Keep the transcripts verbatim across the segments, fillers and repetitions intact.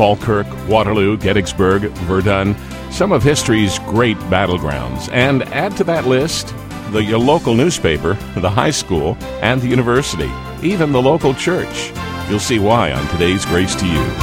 Falkirk, Waterloo, Gettysburg, Verdun, some of history's great battlegrounds. And add to that list the your local newspaper, the high school, and the university, even the local church. You'll see why on today's Grace to You.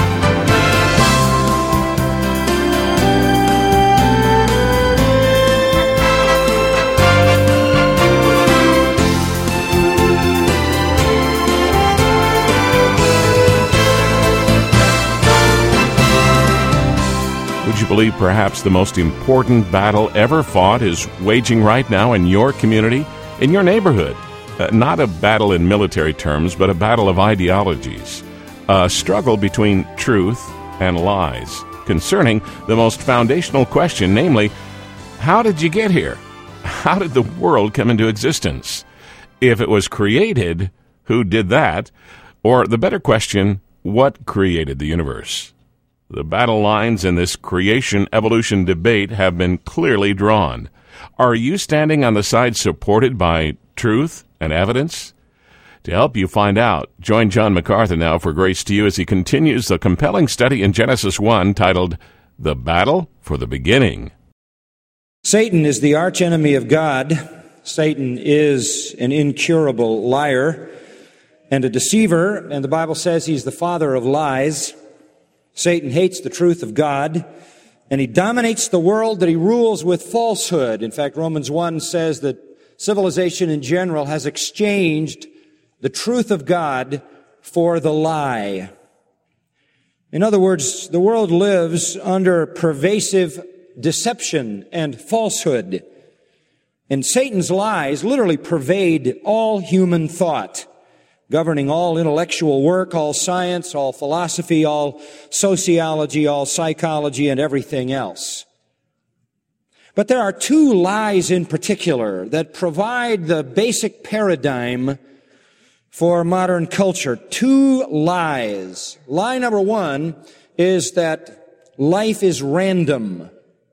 Would you believe perhaps the most important battle ever fought is waging right now in your community, in your neighborhood? Uh, not a battle in military terms, but a battle of ideologies. A struggle between truth and lies concerning the most foundational question, namely, how did you get here? How did the world come into existence? If it was created, who did that? Or the better question, what created the universe? The battle lines in this creation-evolution debate have been clearly drawn. Are you standing on the side supported by truth and evidence? To help you find out, join John MacArthur now for Grace to You as he continues the compelling study in Genesis one titled, The Battle for the Beginning. Satan is the archenemy of God. Satan is an incurable liar and a deceiver, and the Bible says he's the father of lies. Satan hates the truth of God, and he dominates the world that he rules with falsehood. In fact, Romans one says that civilization in general has exchanged the truth of God for the lie. In other words, the world lives under pervasive deception and falsehood. And Satan's lies literally pervade all human thought, governing all intellectual work, all science, all philosophy, all sociology, all psychology, and everything else. But there are two lies in particular that provide the basic paradigm for modern culture. Two lies. Lie number one is that life is random.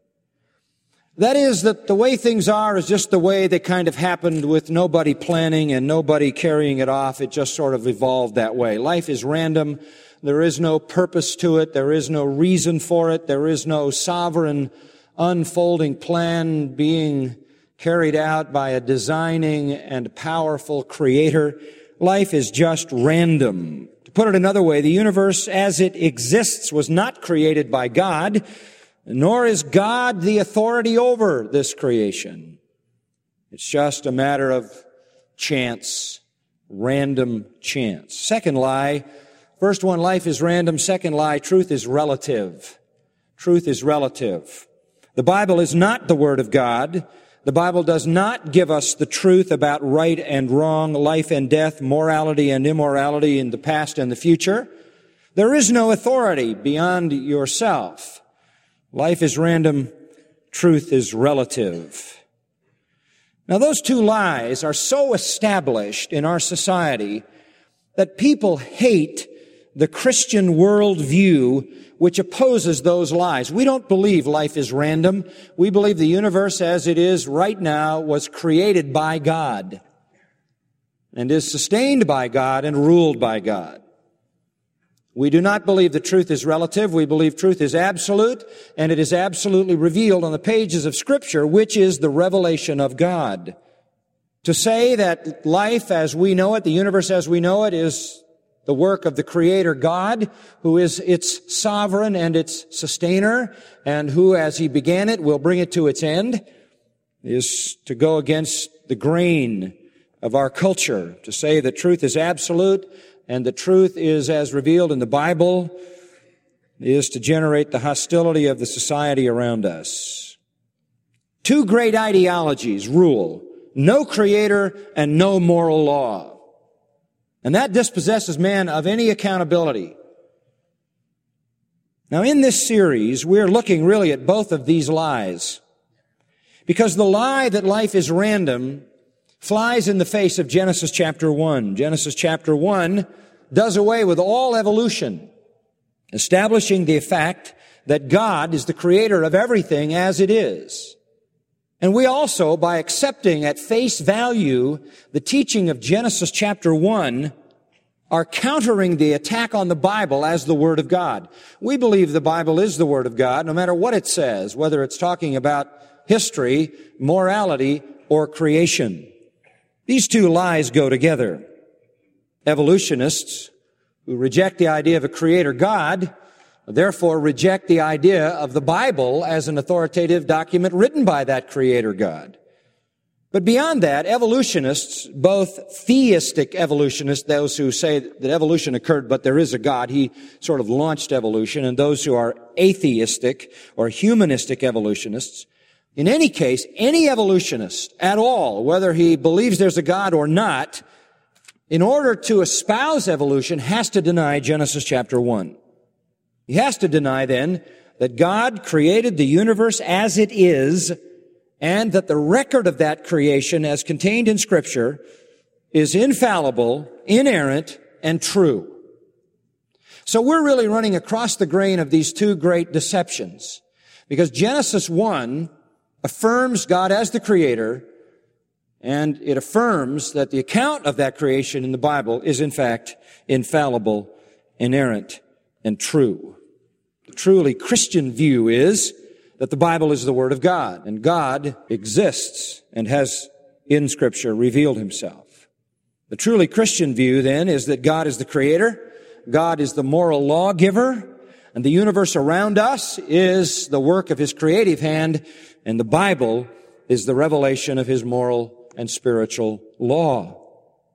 That is, that the way things are is just the way they kind of happened with nobody planning and nobody carrying it off. It just sort of evolved that way. Life is random. There is no purpose to it. There is no reason for it. There is no sovereign unfolding plan being carried out by a designing and powerful creator. Life is just random. To put it another way, the universe as it exists was not created by God, nor is God the authority over this creation. It's just a matter of chance, random chance. Second lie, first one, life is random. Second lie, truth is relative. Truth is relative. The Bible is not the Word of God. The Bible does not give us the truth about right and wrong, life and death, morality and immorality in the past and the future. There is no authority beyond yourself. Life is random, truth is relative. Now, those two lies are so established in our society that people hate the Christian worldview which opposes those lies. We don't believe life is random. We believe the universe as it is right now was created by God and is sustained by God and ruled by God. We do not believe that truth is relative. We believe truth is absolute, and it is absolutely revealed on the pages of Scripture, which is the revelation of God. To say that life as we know it, the universe as we know it, is the work of the Creator God, who is its sovereign and its sustainer, and who, as He began it, will bring it to its end, is to go against the grain of our culture. To say that truth is absolute and the truth is as revealed in the Bible is to generate the hostility of the society around us. Two great ideologies rule: no creator and no moral law. And that dispossesses man of any accountability. Now, in this series, we're looking really at both of these lies, because the lie that life is random flies in the face of Genesis chapter one. Genesis chapter one does away with all evolution, establishing the fact that God is the creator of everything as it is. And we also, by accepting at face value the teaching of Genesis chapter one, are countering the attack on the Bible as the Word of God. We believe the Bible is the Word of God, no matter what it says, whether it's talking about history, morality, or creation. These two lies go together. Evolutionists who reject the idea of a creator God, therefore reject the idea of the Bible as an authoritative document written by that creator God. But beyond that, evolutionists, both theistic evolutionists, those who say that evolution occurred but there is a God, he sort of launched evolution, and those who are atheistic or humanistic evolutionists, in any case, any evolutionist at all, whether he believes there's a God or not, in order to espouse evolution, has to deny Genesis chapter one. He has to deny then that God created the universe as it is, and that the record of that creation as contained in Scripture is infallible, inerrant, and true. So we're really running across the grain of these two great deceptions, because Genesis one affirms God as the creator, and it affirms that the account of that creation in the Bible is in fact infallible, inerrant, and true. The truly Christian view is that the Bible is the Word of God, and God exists and has in Scripture revealed Himself. The truly Christian view then is that God is the Creator, God is the moral lawgiver, and the universe around us is the work of His creative hand, and the Bible is the revelation of His moral and spiritual law.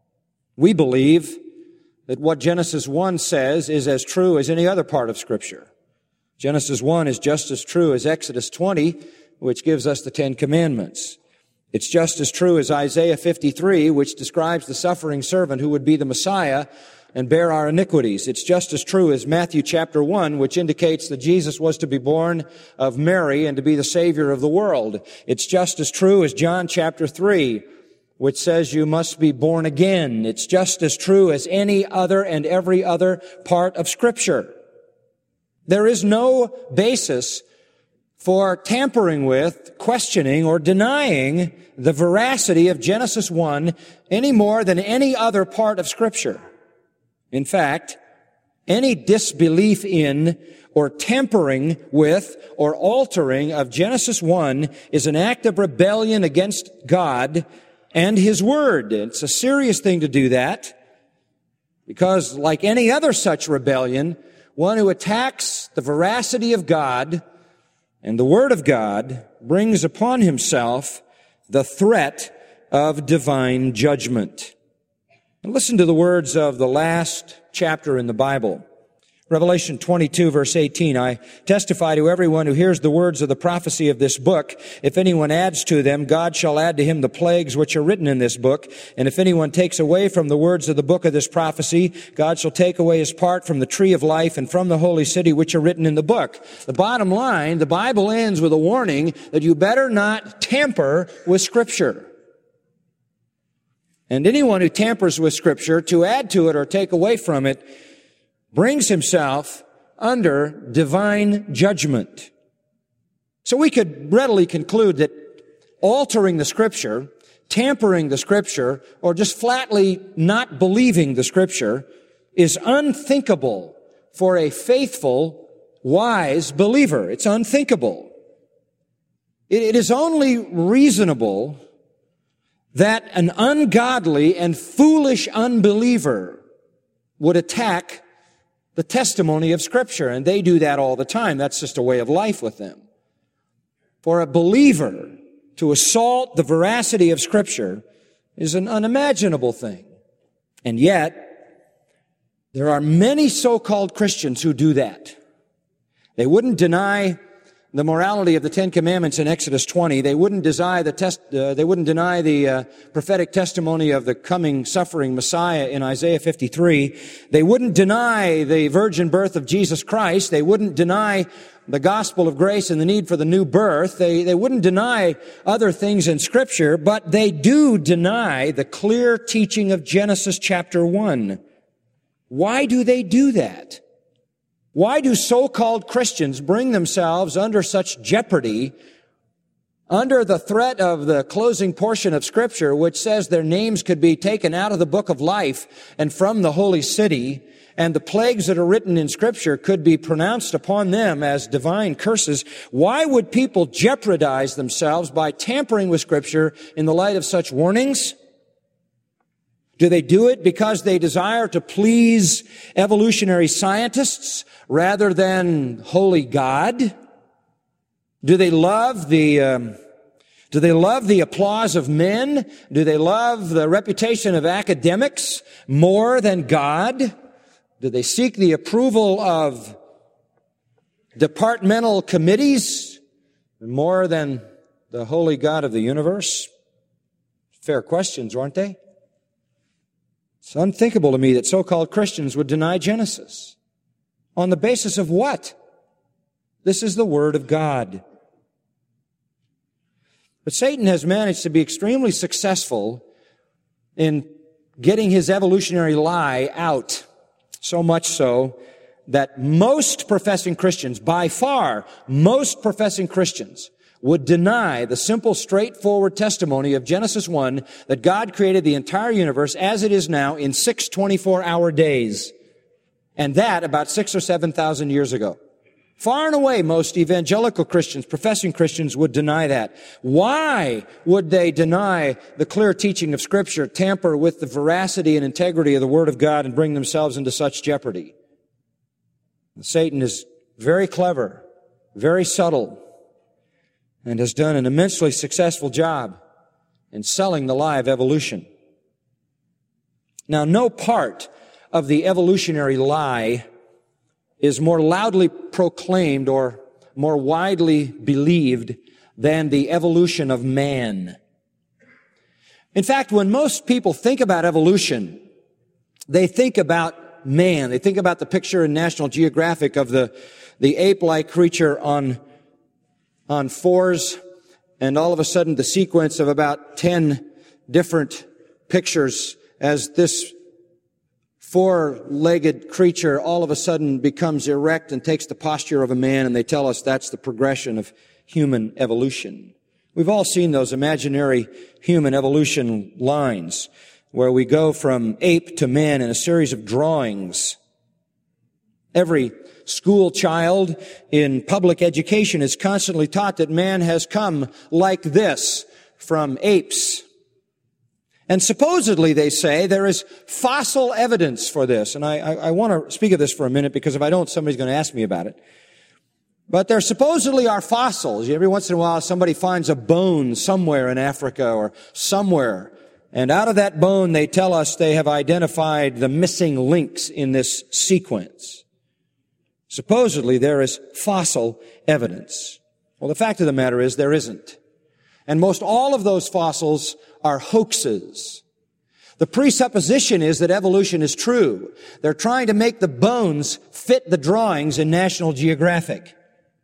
We believe that what Genesis one says is as true as any other part of Scripture. Genesis one is just as true as Exodus twenty, which gives us the Ten Commandments. It's just as true as Isaiah fifty-three, which describes the suffering servant who would be the Messiah and bear our iniquities. It's just as true as Matthew chapter one, which indicates that Jesus was to be born of Mary and to be the Savior of the world. It's just as true as John chapter three, which says you must be born again. It's just as true as any other and every other part of Scripture. There is no basis for tampering with, questioning, or denying the veracity of Genesis one any more than any other part of Scripture. In fact, any disbelief in or tampering with or altering of Genesis one is an act of rebellion against God and His Word. It's a serious thing to do that, because like any other such rebellion, one who attacks the veracity of God and the Word of God brings upon himself the threat of divine judgment. And listen to the words of the last chapter in the Bible. Revelation twenty-two, verse eighteen, I testify to everyone who hears the words of the prophecy of this book. If anyone adds to them, God shall add to him the plagues which are written in this book. And if anyone takes away from the words of the book of this prophecy, God shall take away his part from the tree of life and from the holy city which are written in the book. The bottom line, the Bible ends with a warning that you better not tamper with Scripture. And anyone who tampers with Scripture to add to it or take away from it brings himself under divine judgment. So we could readily conclude that altering the Scripture, tampering the Scripture, or just flatly not believing the Scripture is unthinkable for a faithful, wise believer. It's unthinkable. It, it is only reasonable that an ungodly and foolish unbeliever would attack the testimony of Scripture, and they do that all the time. That's just a way of life with them. For a believer to assault the veracity of Scripture is an unimaginable thing. And yet, there are many so-called Christians who do that. They wouldn't deny the morality of the Ten Commandments in Exodus twenty. They wouldn't deny the test, uh, they wouldn't deny the uh, prophetic testimony of the coming suffering Messiah in Isaiah fifty-three. They wouldn't deny the virgin birth of Jesus Christ. They wouldn't deny the gospel of grace and the need for the new birth. They, they wouldn't deny other things in Scripture, but they do deny the clear teaching of Genesis chapter one. Why do they do that? Why do so-called Christians bring themselves under such jeopardy under the threat of the closing portion of Scripture, which says their names could be taken out of the book of life and from the holy city, and the plagues that are written in Scripture could be pronounced upon them as divine curses, why would people jeopardize themselves by tampering with Scripture in the light of such warnings? Do they do it because they desire to please evolutionary scientists rather than holy God? Do they love the um, do they love the applause of men? Do they love the reputation of academics more than God? Do they seek the approval of departmental committees more than the holy God of the universe? Fair questions, aren't they? It's unthinkable to me that so-called Christians would deny Genesis. On the basis of what? This is the Word of God. But Satan has managed to be extremely successful in getting his evolutionary lie out, so much so that most professing Christians, by far most professing Christians, would deny the simple, straightforward testimony of Genesis one that God created the entire universe as it is now in six twenty-four hour days, and that about six or seven thousand years ago. Far and away, most evangelical Christians, professing Christians, would deny that. Why would they deny the clear teaching of Scripture, tamper with the veracity and integrity of the Word of God, and bring themselves into such jeopardy? Satan is very clever, very subtle, and has done an immensely successful job in selling the lie of evolution. Now, no part of the evolutionary lie is more loudly proclaimed or more widely believed than the evolution of man. In fact, when most people think about evolution, they think about man. They think about the picture in National Geographic of the, the ape-like creature on, on fours, and all of a sudden the sequence of about ten different pictures as this four-legged creature all of a sudden becomes erect and takes the posture of a man, and they tell us that's the progression of human evolution. We've all seen those imaginary human evolution lines where we go from ape to man in a series of drawings. Every school child in public education is constantly taught that man has come like this from apes. And supposedly, they say, there is fossil evidence for this. And I, I, I want to speak of this for a minute, because if I don't, somebody's going to ask me about it. But there supposedly are fossils. Every once in a while, somebody finds a bone somewhere in Africa or somewhere. And out of that bone, they tell us they have identified the missing links in this sequence. Supposedly, there is fossil evidence. Well, the fact of the matter is there isn't. And most all of those fossils are hoaxes. The presupposition is that evolution is true. They're trying to make the bones fit the drawings in National Geographic.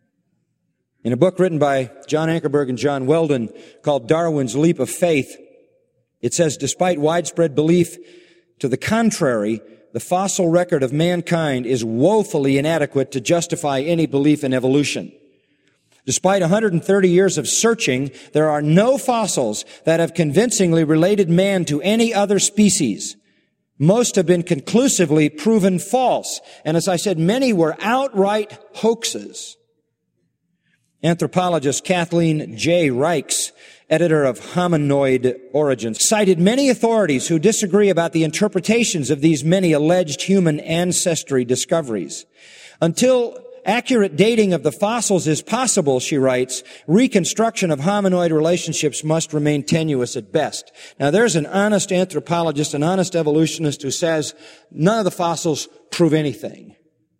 In a book written by John Ankerberg and John Weldon called Darwin's Leap of Faith, it says, despite widespread belief to the contrary, the fossil record of mankind is woefully inadequate to justify any belief in evolution. Despite one hundred thirty years of searching, there are no fossils that have convincingly related man to any other species. Most have been conclusively proven false. And as I said, many were outright hoaxes. Anthropologist Kathleen J. Reichs, editor of Hominoid Origins, cited many authorities who disagree about the interpretations of these many alleged human ancestry discoveries. Until accurate dating of the fossils is possible, she writes, reconstruction of hominoid relationships must remain tenuous at best. Now, there's an honest anthropologist, an honest evolutionist who says none of the fossils prove anything.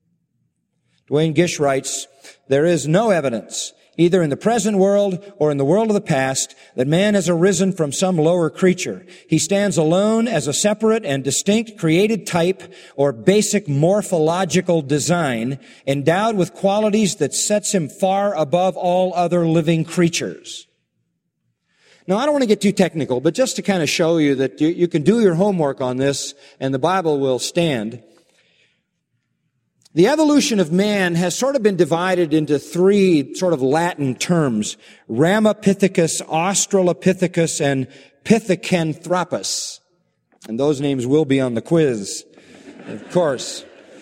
Duane Gish writes, there is no evidence, either in the present world or in the world of the past, that man has arisen from some lower creature. He stands alone as a separate and distinct created type or basic morphological design, endowed with qualities that sets him far above all other living creatures. Now, I don't want to get too technical, but just to kind of show you that you, you can do your homework on this and the Bible will stand. The evolution of man has sort of been divided into three sort of Latin terms: Ramapithecus, Australopithecus, and Pithecanthropus. And those names will be on the quiz, of course.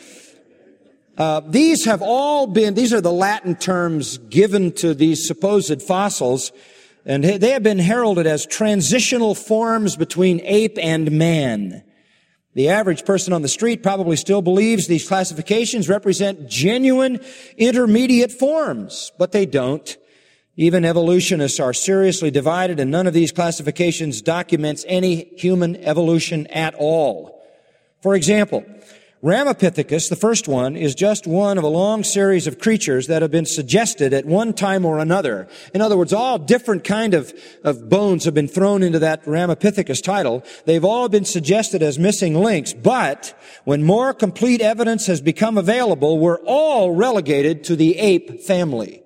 Uh, these have all been, these are the Latin terms given to these supposed fossils, and they have been heralded as transitional forms between ape and man. The average person on the street probably still believes these classifications represent genuine intermediate forms, but they don't. Even evolutionists are seriously divided, and none of these classifications documents any human evolution at all. For example, Ramapithecus, the first one, is just one of a long series of creatures that have been suggested at one time or another. In other words, all different kind of, of bones have been thrown into that Ramapithecus title. They've all been suggested as missing links, but when more complete evidence has become available, we're all relegated to the ape family.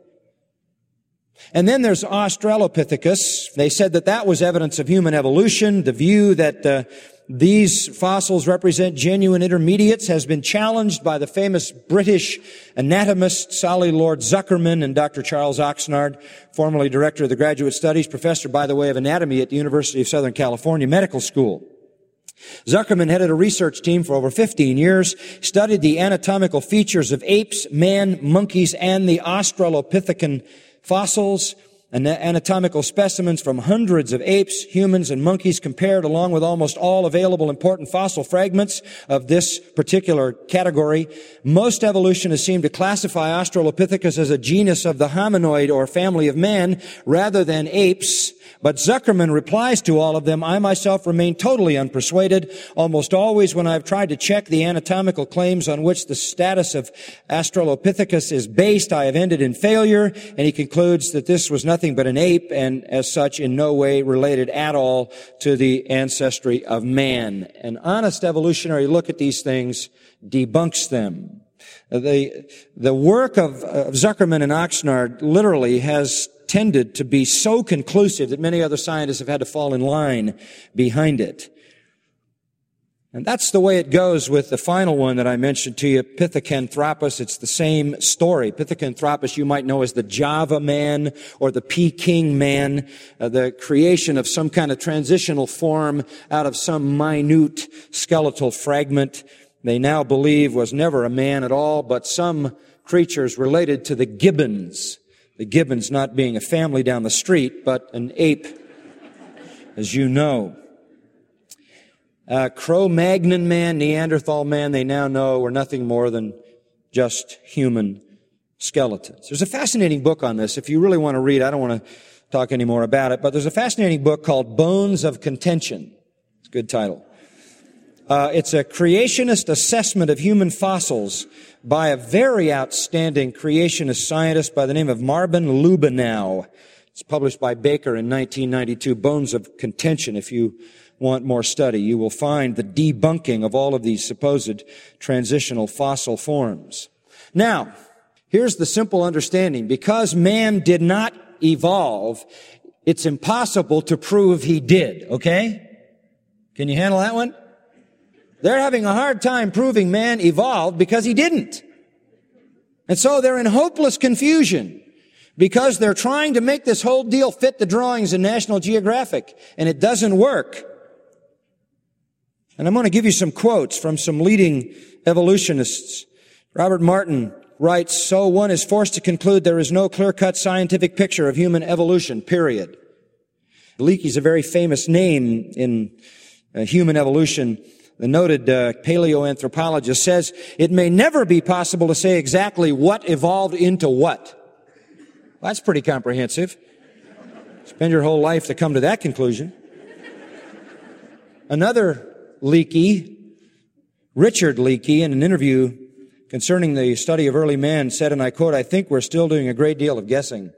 And then there's Australopithecus. They said that that was evidence of human evolution. The view that uh, these fossils represent genuine intermediates has been challenged by the famous British anatomist Solly Lord Zuckerman and Doctor Charles Oxnard, formerly director of the Graduate Studies, professor, by the way, of anatomy at the University of Southern California Medical School. Zuckerman headed a research team for over fifteen years, studied the anatomical features of apes, man, monkeys, and the Australopithecus fossils and anatomical specimens from hundreds of apes, humans, and monkeys compared along with almost all available important fossil fragments of this particular category. Most evolutionists seem to classify Australopithecus as a genus of the hominoid or family of man rather than apes. But Zuckerman replies to all of them, I myself remain totally unpersuaded. Almost always when I've tried to check the anatomical claims on which the status of Australopithecus is based, I have ended in failure. And he concludes that this was nothing but an ape and as such in no way related at all to the ancestry of man. An honest evolutionary look at these things debunks them. The, the work of, of Zuckerman and Oxnard literally has tended to be so conclusive that many other scientists have had to fall in line behind it. And that's the way it goes with the final one that I mentioned to you, Pithecanthropus. It's the same story. Pithecanthropus you might know as the Java man or the Peking man, uh, the creation of some kind of transitional form out of some minute skeletal fragment they now believe was never a man at all, but some creatures related to the gibbons. The gibbons not being a family down the street, but an ape, as you know. Uh, Cro-Magnon man, Neanderthal man, they now know were nothing more than just human skeletons. There's a fascinating book on this. If you really want to read, I don't want to talk any more about it, but there's a fascinating book called Bones of Contention. It's a good title. Uh, it's a creationist assessment of human fossils by a very outstanding creationist scientist by the name of Marvin Lubenow. It's published by Baker in nineteen ninety-two, Bones of Contention. If you want more study, you will find the debunking of all of these supposed transitional fossil forms. Now, here's the simple understanding. Because man did not evolve, it's impossible to prove he did, okay? Can you handle that one? They're having a hard time proving man evolved because he didn't. And so they're in hopeless confusion because they're trying to make this whole deal fit the drawings in National Geographic, and it doesn't work. And I'm going to give you some quotes from some leading evolutionists. Robert Martin writes, so one is forced to conclude there is no clear-cut scientific picture of human evolution, period. Leakey's a very famous name in uh, human evolution. The noted uh, paleoanthropologist says, it may never be possible to say exactly what evolved into what. Well, that's pretty comprehensive. Spend your whole life to come to that conclusion. Another Leakey, Richard Leakey, in an interview concerning the study of early man, said, and I quote, I think we're still doing a great deal of guessing.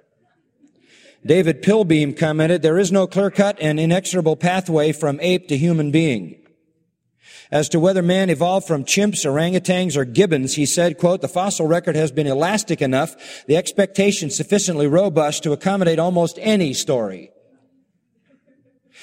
David Pilbeam commented, there is no clear-cut and inexorable pathway from ape to human being. As to whether man evolved from chimps, orangutans, or gibbons, he said, quote, the fossil record has been elastic enough, the expectation sufficiently robust to accommodate almost any story.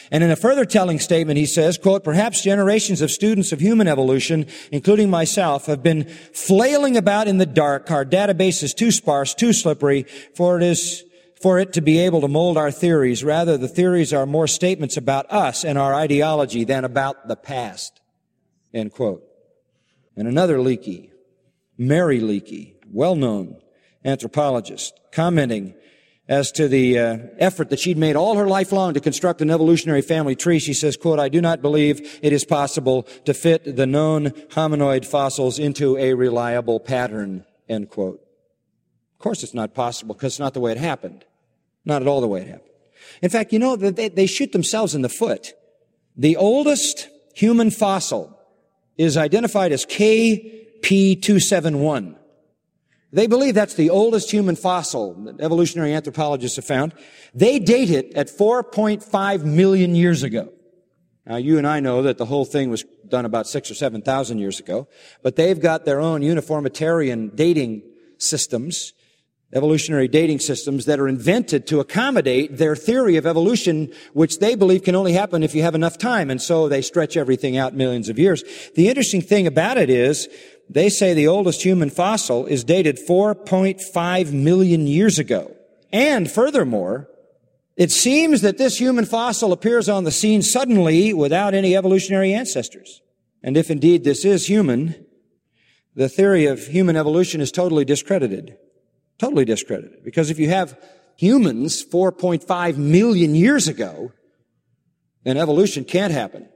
And in a further telling statement, he says, quote, perhaps generations of students of human evolution, including myself, have been flailing about in the dark. Our database is too sparse, too slippery, for it is for it to be able to mold our theories. Rather, the theories are more statements about us and our ideology than about the past, end quote. And another Leakey, Mary Leakey, well-known anthropologist, commenting as to the uh, effort that she'd made all her life long to construct an evolutionary family tree, she says, quote, I do not believe it is possible to fit the known hominoid fossils into a reliable pattern, end quote. Of course it's not possible because it's not the way it happened. Not at all the way it happened. In fact, you know, they, they shoot themselves in the foot. The oldest human fossil is identified as K P two seventy-one. They believe that's the oldest human fossil that evolutionary anthropologists have found. They date it at four point five million years ago. Now, you and I know that the whole thing was done about six or seven thousand years ago, but they've got their own uniformitarian dating systems, evolutionary dating systems that are invented to accommodate their theory of evolution, which they believe can only happen if you have enough time, and so they stretch everything out millions of years. The interesting thing about it is, they say the oldest human fossil is dated four point five million years ago. And furthermore, it seems that this human fossil appears on the scene suddenly without any evolutionary ancestors. And if indeed this is human, the theory of human evolution is totally discredited. Totally discredited. Because if you have humans four point five million years ago, then evolution can't happen.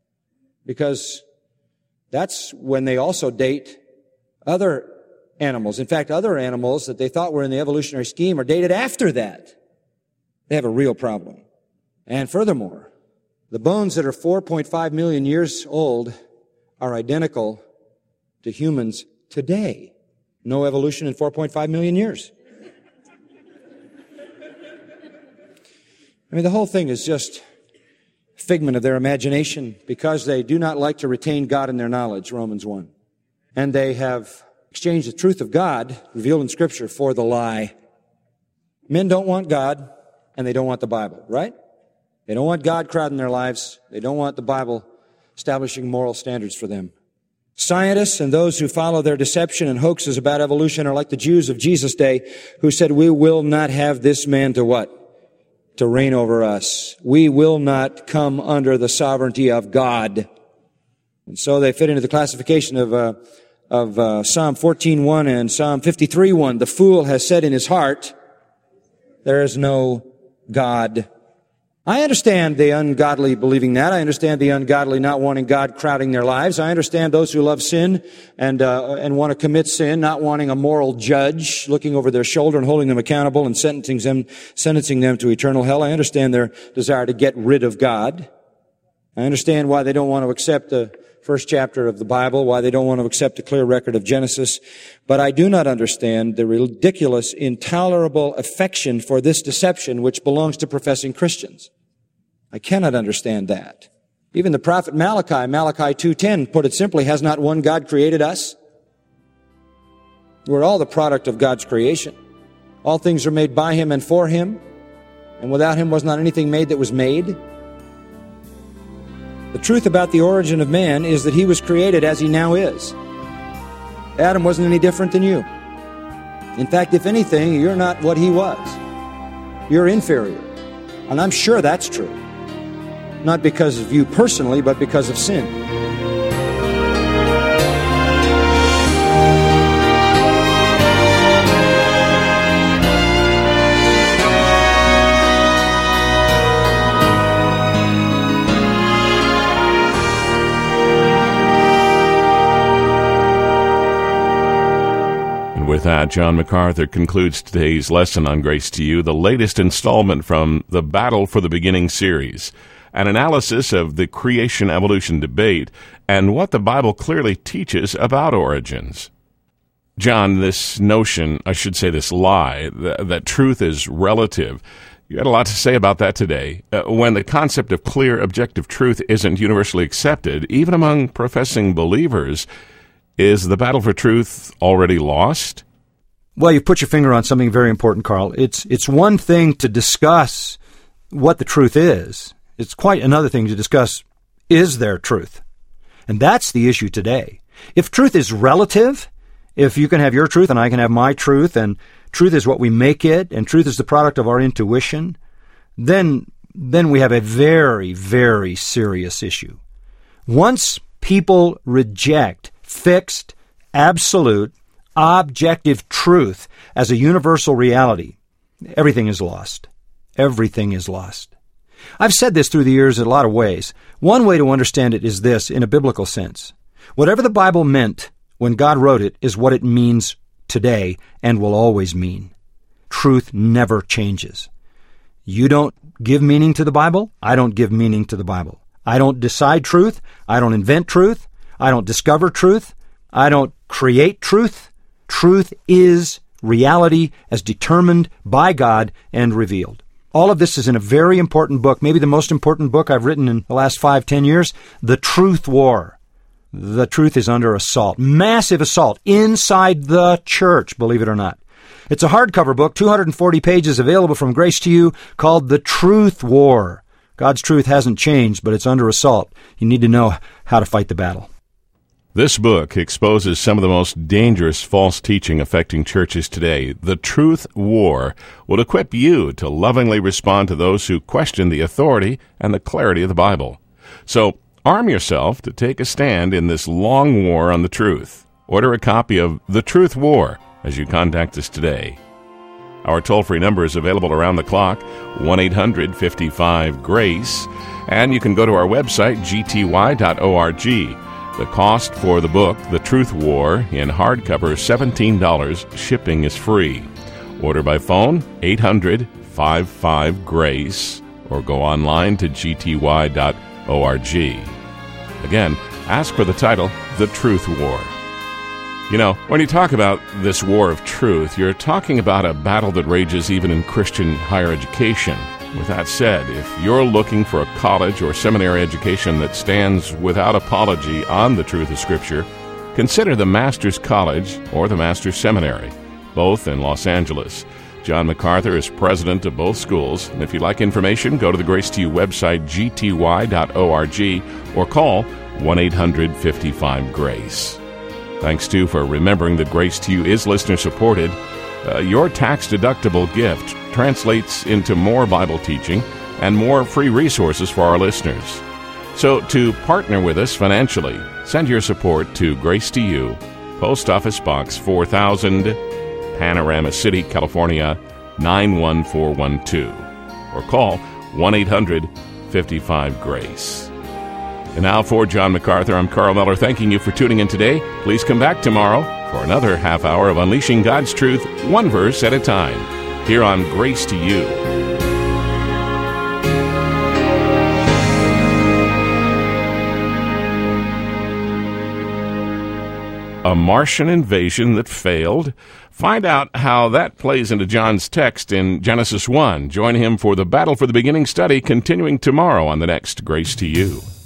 Because that's when they also date other animals. In fact, other animals that they thought were in the evolutionary scheme are dated after that. They have a real problem. And furthermore, the bones that are four point five million years old are identical to humans today. No evolution in four point five million years. I mean, the whole thing is just figment of their imagination because they do not like to retain God in their knowledge, Romans one. And they have exchanged the truth of God, revealed in Scripture, for the lie. Men don't want God, and they don't want the Bible, right? They don't want God crowding their lives. They don't want the Bible establishing moral standards for them. Scientists and those who follow their deception and hoaxes about evolution are like the Jews of Jesus' day who said, we will not have this man to what? To reign over us. We will not come under the sovereignty of God. And so they fit into the classification of uh, of uh, Psalm fourteen one and Psalm fifty-three one. The fool has said in his heart, there is no God. I understand the ungodly believing that. I understand the ungodly not wanting God crowding their lives. I understand those who love sin and uh, and want to commit sin, not wanting a moral judge looking over their shoulder and holding them accountable and sentencing them, sentencing them to eternal hell. I understand their desire to get rid of God. I understand why they don't want to accept the first chapter of the Bible, why they don't want to accept a clear record of Genesis. But I do not understand the ridiculous, intolerable affection for this deception which belongs to professing Christians. I cannot understand that. Even the prophet Malachi, Malachi two ten, put it simply, has not one God created us? We're all the product of God's creation. All things are made by Him and for Him, and without Him was not anything made that was made. The truth about the origin of man is that he was created as he now is. Adam wasn't any different than you. In fact, if anything, you're not what he was. You're inferior. And I'm sure that's true. Not because of you personally, but because of sin. With that, John MacArthur concludes today's lesson on Grace to You, the latest installment from the Battle for the Beginning series, an analysis of the creation-evolution debate and what the Bible clearly teaches about origins. John, this notion, I should say this lie, that, that truth is relative, you had a lot to say about that today. Uh, when the concept of clear, objective truth isn't universally accepted, even among professing believers, is the battle for truth already lost? Well, you put your finger on something very important, Carl. It's it's one thing to discuss what the truth is. It's quite another thing to discuss, is there truth? And that's the issue today. If truth is relative, if you can have your truth and I can have my truth, and truth is what we make it, and truth is the product of our intuition, then, then we have a very, very serious issue. Once people reject fixed, absolute, objective truth as a universal reality, everything is lost. Everything is lost. I've said this through the years in a lot of ways. One way to understand it is this, in a biblical sense. Whatever the Bible meant when God wrote it is what it means today and will always mean. Truth never changes. You don't give meaning to the Bible. I don't give meaning to the Bible. I don't decide truth. I don't invent truth. I don't discover truth. I don't create truth. Truth is reality as determined by God and revealed. All of this is in a very important book, maybe the most important book I've written in the last five, ten years, The Truth War. The truth is under assault, massive assault inside the church, believe it or not. It's a hardcover book, two hundred forty pages, available from Grace to You, called The Truth War. God's truth hasn't changed, but it's under assault. You need to know how to fight the battle. This book exposes some of the most dangerous false teaching affecting churches today. The Truth War will equip you to lovingly respond to those who question the authority and the clarity of the Bible. So, arm yourself to take a stand in this long war on the truth. Order a copy of The Truth War as you contact us today. Our toll-free number is available around the clock, one eight hundred fifty-five GRACE, and you can go to our website, g t y dot org. The cost for the book, The Truth War, in hardcover, seventeen dollars. Shipping is free. Order by phone, eight hundred fifty-five GRACE, or go online to g t y dot org. Again, ask for the title, The Truth War. You know, when you talk about this war of truth, you're talking about a battle that rages even in Christian higher education. With that said, if you're looking for a college or seminary education that stands without apology on the truth of Scripture, consider the Master's College or the Master's Seminary, both in Los Angeles. John MacArthur is president of both schools, and if you'd like information, go to the Grace to You website, g t y dot org, or call one eight hundred fifty-five GRACE. Thanks, too, for remembering that Grace to You is listener-supported. Uh, your tax-deductible gift translates into more Bible teaching and more free resources for our listeners. So to partner with us financially, send your support to Grace to You, Post Office Box four thousand, Panorama City, California, nine one four one two, or call one eight hundred fifty-five GRACE. And now for John MacArthur, I'm Carl Miller, thanking you for tuning in today. Please come back tomorrow for another half hour of Unleashing God's Truth, one verse at a time, here on Grace to You. A Martian invasion that failed. Find out how that plays into John's text in Genesis one. Join him for the Battle for the Beginning study, continuing tomorrow on the next Grace to You.